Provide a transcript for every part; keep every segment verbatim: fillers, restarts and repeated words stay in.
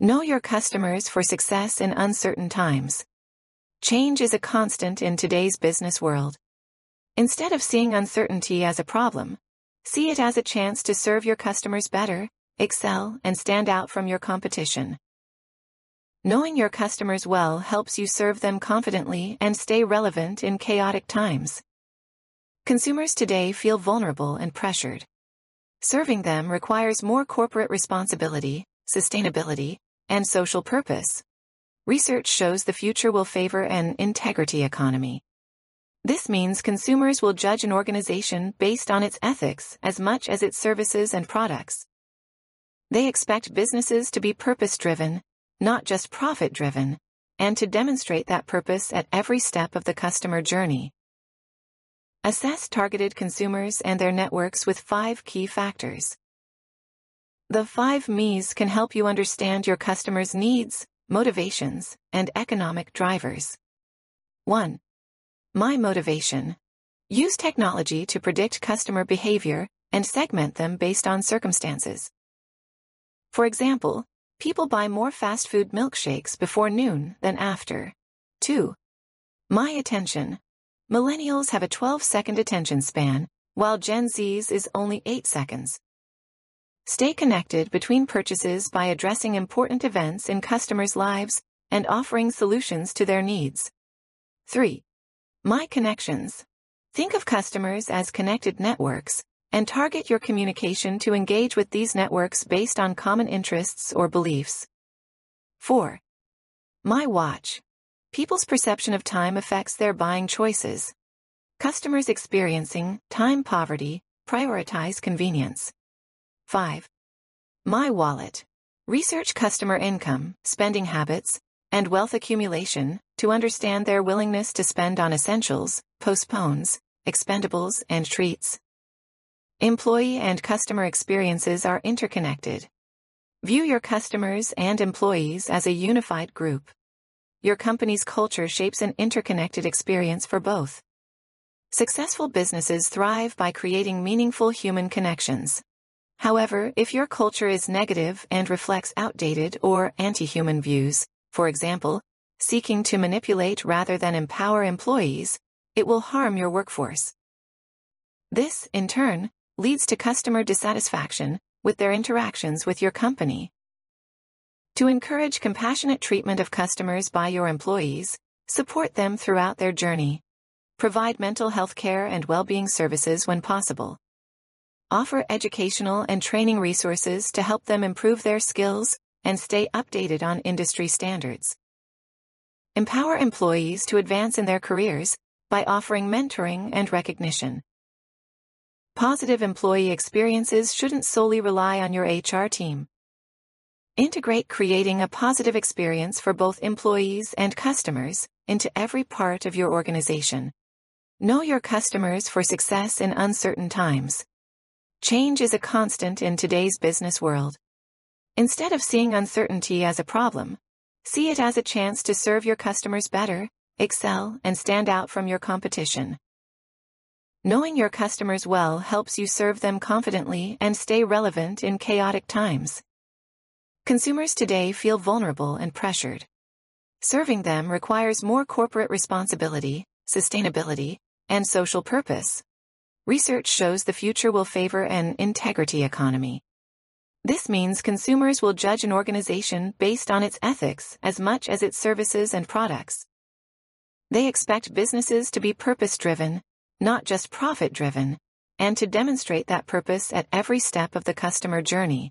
Know your customers for success in uncertain times. Change is a constant in today's business world. Instead of seeing uncertainty as a problem, see it as a chance to serve your customers better, excel, and stand out from your competition. Knowing your customers well helps you serve them confidently and stay relevant in chaotic times. Consumers today feel vulnerable and pressured. Serving them requires more corporate responsibility, sustainability, and social purpose. Research shows the future will favor an integrity economy. This means consumers will judge an organization based on its ethics as much as its services and products. They expect businesses to be purpose-driven, not just profit-driven, and to demonstrate that purpose at every step of the customer journey. Assess targeted consumers and their networks with five key factors. The five Me's can help you understand your customers' needs, motivations, and economic drivers. one. My motivation. Use technology to predict customer behavior and segment them based on circumstances. For example, people buy more fast food milkshakes before noon than after. two. My attention. Millennials have a twelve-second attention span, while Gen Z's is only eight seconds. Stay connected between purchases by addressing important events in customers' lives and offering solutions to their needs. three. My connections. Think of customers as connected networks, and target your communication to engage with these networks based on common interests or beliefs. four. My watch. People's perception of time affects their buying choices. Customers experiencing time poverty prioritize convenience. five. My wallet. Research customer income, spending habits, and wealth accumulation to understand their willingness to spend on essentials, postpones, expendables, and treats. Employee and customer experiences are interconnected. View your customers and employees as a unified group. Your company's culture shapes an interconnected experience for both. Successful businesses thrive by creating meaningful human connections. However, if your culture is negative and reflects outdated or anti-human views, for example, seeking to manipulate rather than empower employees, it will harm your workforce. This, in turn, leads to customer dissatisfaction with their interactions with your company. To encourage compassionate treatment of customers by your employees, support them throughout their journey. Provide mental health care and well-being services when possible. Offer educational and training resources to help them improve their skills and stay updated on industry standards. Empower employees to advance in their careers by offering mentoring and recognition. Positive employee experiences shouldn't solely rely on your H R team. Integrate creating a positive experience for both employees and customers into every part of your organization. Know your customers for success in uncertain times. Change is a constant in today's business world. Instead of seeing uncertainty as a problem, see it as a chance to serve your customers better, excel, and stand out from your competition. Knowing your customers well helps you serve them confidently and stay relevant in chaotic times. Consumers today feel vulnerable and pressured. Serving them requires more corporate responsibility, sustainability, and social purpose. Research shows the future will favor an integrity economy. This means consumers will judge an organization based on its ethics as much as its services and products. They expect businesses to be purpose-driven, not just profit-driven, and to demonstrate that purpose at every step of the customer journey.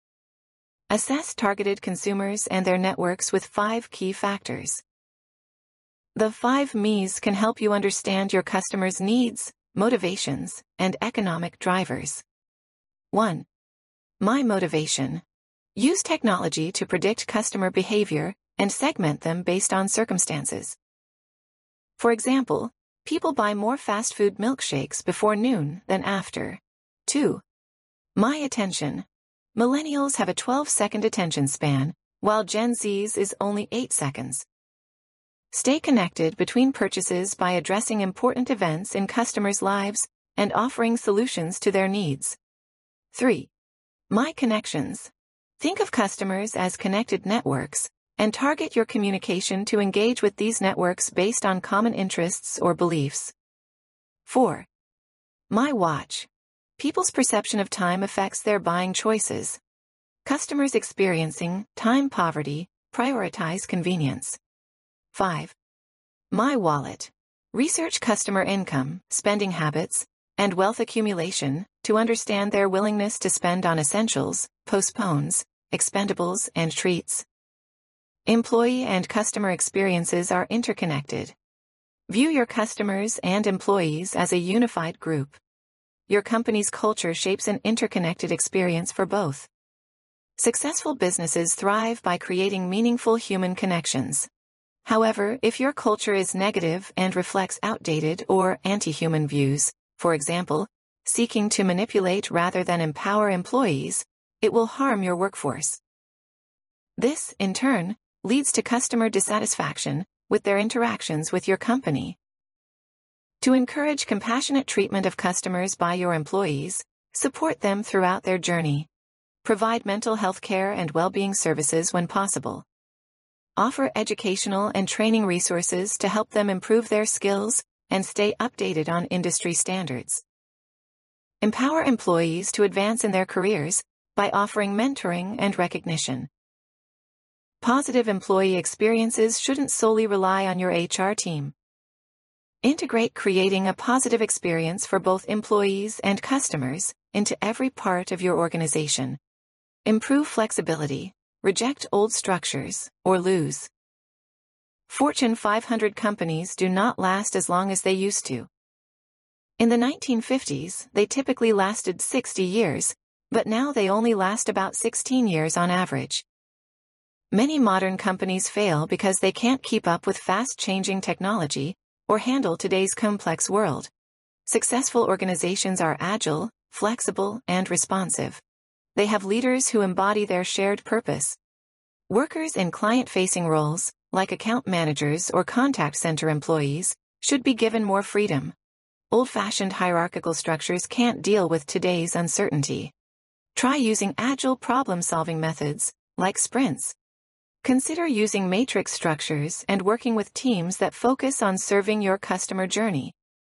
Assess targeted consumers and their networks with five key factors. The five Me's can help you understand your customers' needs, motivations, and economic drivers. one. My motivation. Use technology to predict customer behavior and segment them based on circumstances. For example, people buy more fast food milkshakes before noon than after. two. My attention. Millennials have a twelve-second attention span, while Gen Z's is only eight seconds. Stay connected between purchases by addressing important events in customers' lives and offering solutions to their needs. three. My connections. Think of customers as connected networks, and target your communication to engage with these networks based on common interests or beliefs. four. My Watch. People's perception of time affects their buying choices. Customers experiencing time poverty prioritize convenience. five. My Wallet. Research customer income, spending habits, and wealth accumulation to understand their willingness to spend on essentials, postpones, expendables, and treats. Employee and customer experiences are interconnected. View your customers and employees as a unified group. Your company's culture shapes an interconnected experience for both. Successful businesses thrive by creating meaningful human connections. However, if your culture is negative and reflects outdated or anti-human views, for example, seeking to manipulate rather than empower employees, it will harm your workforce. This, in turn, leads to customer dissatisfaction with their interactions with your company. To encourage compassionate treatment of customers by your employees, support them throughout their journey. Provide mental health care and well-being services when possible. Offer educational and training resources to help them improve their skills and stay updated on industry standards. Empower employees to advance in their careers by offering mentoring and recognition. Positive employee experiences shouldn't solely rely on your H R team. Integrate creating a positive experience for both employees and customers into every part of your organization. Improve flexibility, reject old structures, or lose. Fortune five hundred companies do not last as long as they used to. In the nineteen fifties, they typically lasted sixty years, but now they only last about sixteen years on average. Many modern companies fail because they can't keep up with fast-changing technology or handle today's complex world. Successful organizations are agile, flexible, and responsive. They have leaders who embody their shared purpose. Workers in client-facing roles, like account managers or contact center employees, should be given more freedom. Old-fashioned hierarchical structures can't deal with today's uncertainty. Try using agile problem-solving methods, like sprints. Consider using matrix structures and working with teams that focus on serving your customer journey.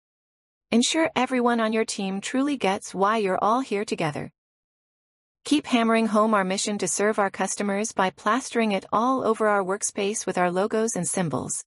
Ensure everyone on your team truly gets why you're all here together. Keep hammering home our mission to serve our customers by plastering it all over our workspace with our logos and symbols.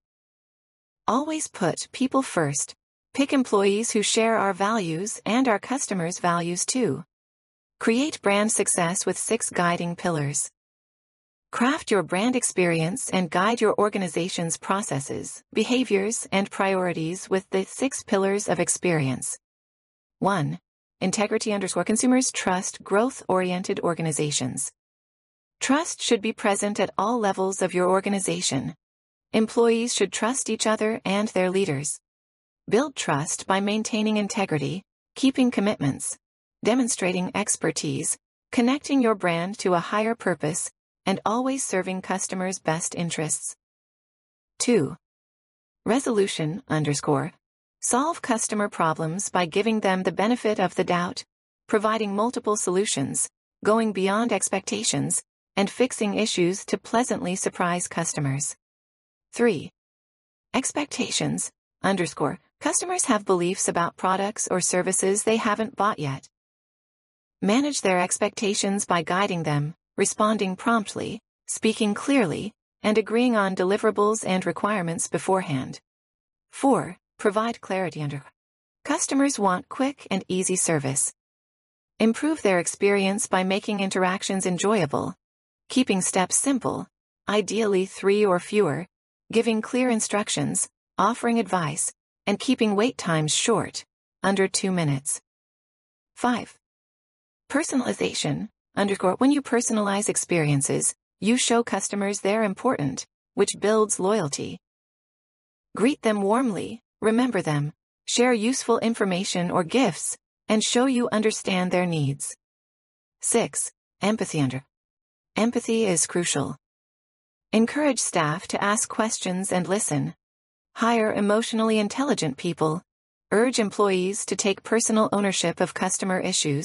Always put people first. Pick employees who share our values and our customers' values too. Create brand success with six guiding pillars. Craft your brand experience and guide your organization's processes, behaviors, and priorities with the six pillars of experience. one. Integrity underscore consumers trust growth-oriented organizations. Trust should be present at all levels of your organization. Employees should trust each other and their leaders. Build trust by maintaining integrity, keeping commitments, demonstrating expertise, connecting your brand to a higher purpose, and always serving customers' best interests. two. Resolution underscore. Solve customer problems by giving them the benefit of the doubt, providing multiple solutions, going beyond expectations, and fixing issues to pleasantly surprise customers. three. Expectations underscore. Customers have beliefs about products or services they haven't bought yet. Manage their expectations by guiding them, responding promptly, speaking clearly, and agreeing on deliverables and requirements beforehand. four. Provide clarity under. Customers want quick and easy service. Improve their experience by making interactions enjoyable, keeping steps simple, ideally three or fewer, giving clear instructions, offering advice, and keeping wait times short, under two minutes. five. Personalization underscore. When you personalize experiences, you show customers they're important, which builds loyalty. Greet them warmly, remember them, share useful information or gifts, and show you understand their needs. six. Empathy under. Empathy is crucial. Encourage staff to ask questions and listen. Hire emotionally intelligent people. Urge employees to take personal ownership of customer issues,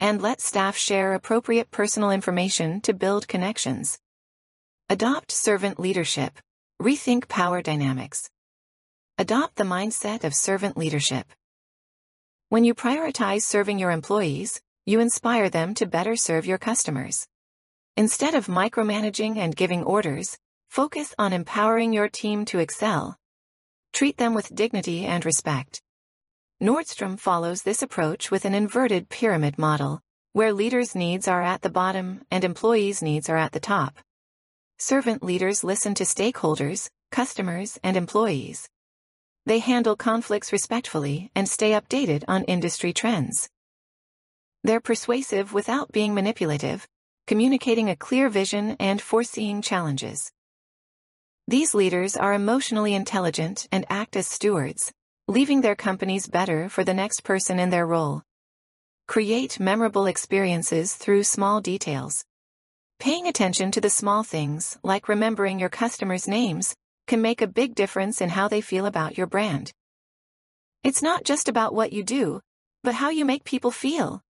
and let staff share appropriate personal information to build connections. Adopt servant leadership. Rethink power dynamics. Adopt the mindset of servant leadership. When you prioritize serving your employees, you inspire them to better serve your customers. Instead of micromanaging and giving orders, focus on empowering your team to excel. Treat them with dignity and respect. Nordstrom follows this approach with an inverted pyramid model, where leaders' needs are at the bottom and employees' needs are at the top. Servant leaders listen to stakeholders, customers, and employees. They handle conflicts respectfully and stay updated on industry trends. They're persuasive without being manipulative, communicating a clear vision and foreseeing challenges. These leaders are emotionally intelligent and act as stewards, leaving their companies better for the next person in their role. Create memorable experiences through small details. Paying attention to the small things, like remembering your customers' names, can make a big difference in how they feel about your brand. It's not just about what you do, but how you make people feel.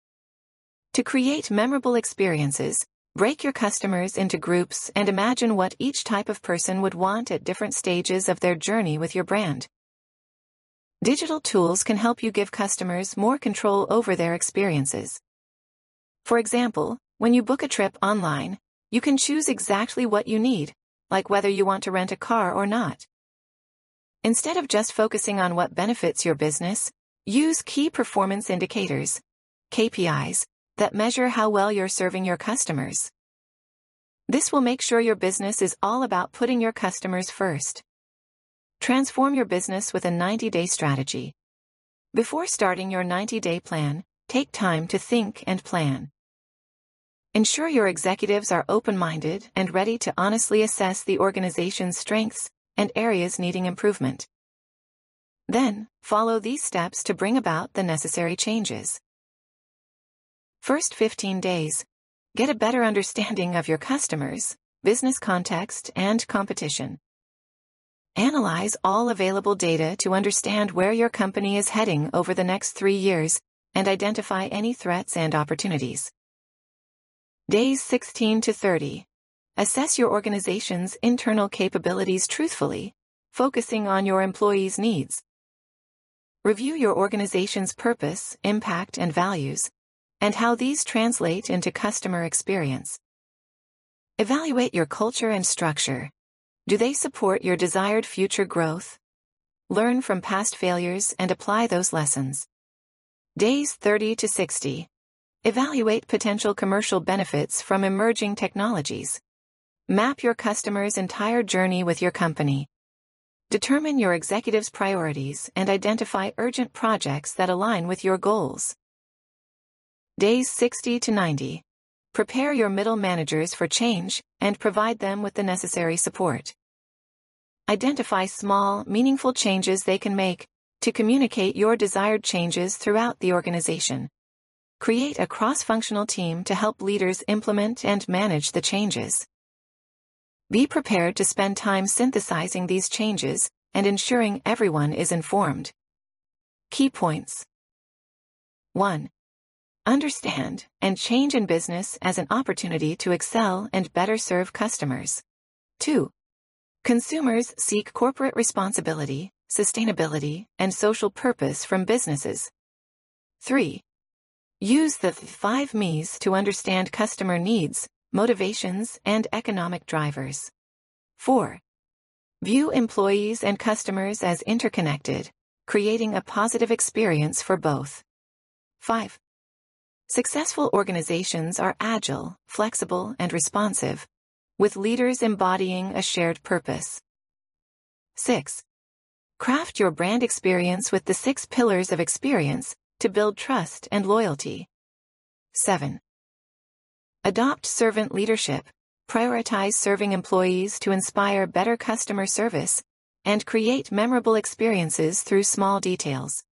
To create memorable experiences, break your customers into groups and imagine what each type of person would want at different stages of their journey with your brand. Digital tools can help you give customers more control over their experiences. For example, when you book a trip online, you can choose exactly what you need, like whether you want to rent a car or not. Instead of just focusing on what benefits your business, use key performance indicators, K P Is, that measure how well you're serving your customers. This will make sure your business is all about putting your customers first. Transform your business with a ninety-day strategy. Before starting your ninety-day plan, take time to think and plan. Ensure your executives are open-minded and ready to honestly assess the organization's strengths and areas needing improvement. Then, follow these steps to bring about the necessary changes. First fifteen days. Get a better understanding of your customers, business context, and competition. Analyze all available data to understand where your company is heading over the next three years and identify any threats and opportunities. Days sixteen to thirty. Assess your organization's internal capabilities truthfully, focusing on your employees' needs. Review your organization's purpose, impact, and values, and how these translate into customer experience. Evaluate your culture and structure. Do they support your desired future growth? Learn from past failures and apply those lessons. Days thirty to sixty. Evaluate potential commercial benefits from emerging technologies. Map your customer's entire journey with your company. Determine your executive's priorities and identify urgent projects that align with your goals. Days sixty to ninety. Prepare your middle managers for change and provide them with the necessary support. Identify small, meaningful changes they can make to communicate your desired changes throughout the organization. Create a cross-functional team to help leaders implement and manage the changes. Be prepared to spend time synthesizing these changes and ensuring everyone is informed. Key points. one. Understand and change in business as an opportunity to excel and better serve customers. two. Consumers seek corporate responsibility, sustainability, and social purpose from businesses. three. Use the five Me's to understand customer needs, motivations, and economic drivers. four. View employees and customers as interconnected, creating a positive experience for both. five. Successful organizations are agile, flexible, and responsive, with leaders embodying a shared purpose. six. Craft your brand experience with the six pillars of experience to build trust and loyalty. seven. Adopt servant leadership. Prioritize serving employees to inspire better customer service and create memorable experiences through small details.